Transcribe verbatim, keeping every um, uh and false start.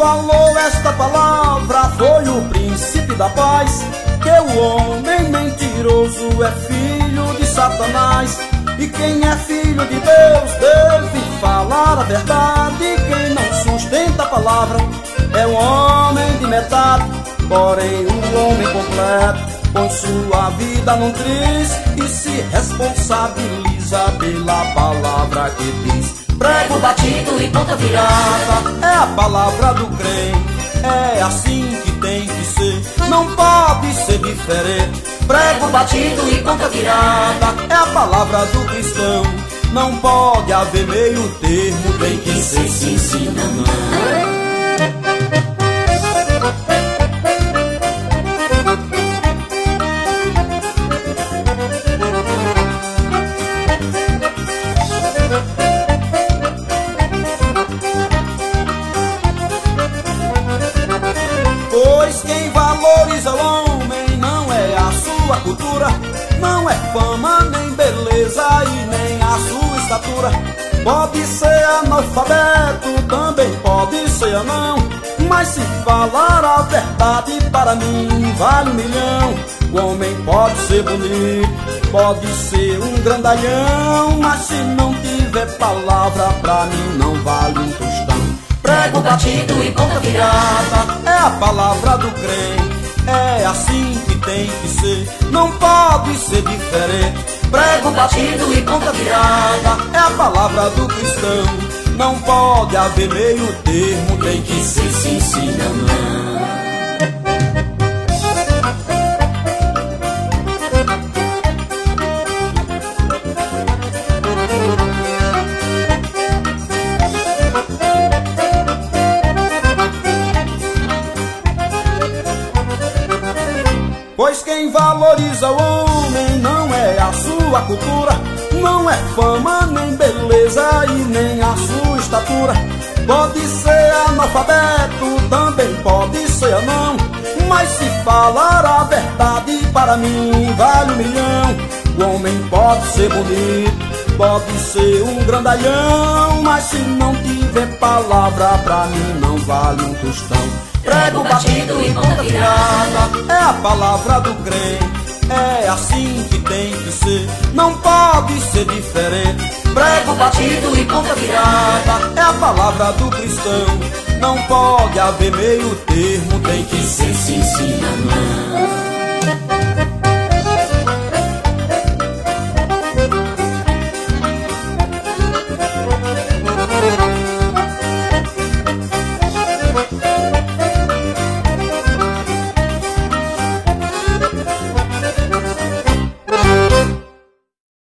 falou esta palavra foi o príncipe da paz, que o homem mentiroso é filho de Satanás. E quem é filho de Deus deve falar a verdade. Quem não sustenta a palavra é um homem de metade. Porém o homem completo põe sua vida num triz e se responsabiliza pela palavra que diz. Prego batido e ponta virada é a palavra do crente. É assim que tem que ser, não pode ser diferente. Prego batido e ponta virada é a palavra do cristão. Não pode haver meio termo, tem que ser sim, sim, não, não. Pois quem valoriza o homem não é a sua cultura, não é fama, nem beleza e nem a sua estatura. Pode ser analfabeto, também pode ser anão, mas se falar a verdade para mim vale um milhão. O homem pode ser bonito, pode ser um grandalhão, mas se não tiver palavra pra mim não vale um tostão. Prego batido e ponta virada é a palavra do crente. É assim que tem que ser, não pode ser diferente. Prego batido e ponta virada é a palavra do cristão. Não pode haver meio termo, tem que ser sim, sim, não, não. Pois quem valoriza o homem não é a sua cultura, não é fama, nem beleza e nem a sua estatura. Pode ser analfabeto, também pode ser anão, mas se falar a verdade para mim vale um milhão. O homem pode ser bonito, pode ser um grandalhão, mas se não tiver palavra pra mim não vale um tostão. Prego batido e ponta virada é a palavra do crente. É assim que tem que ser, não pode ser diferente. Prego batido e ponta virada é a palavra do cristão. Não pode haver meio termo.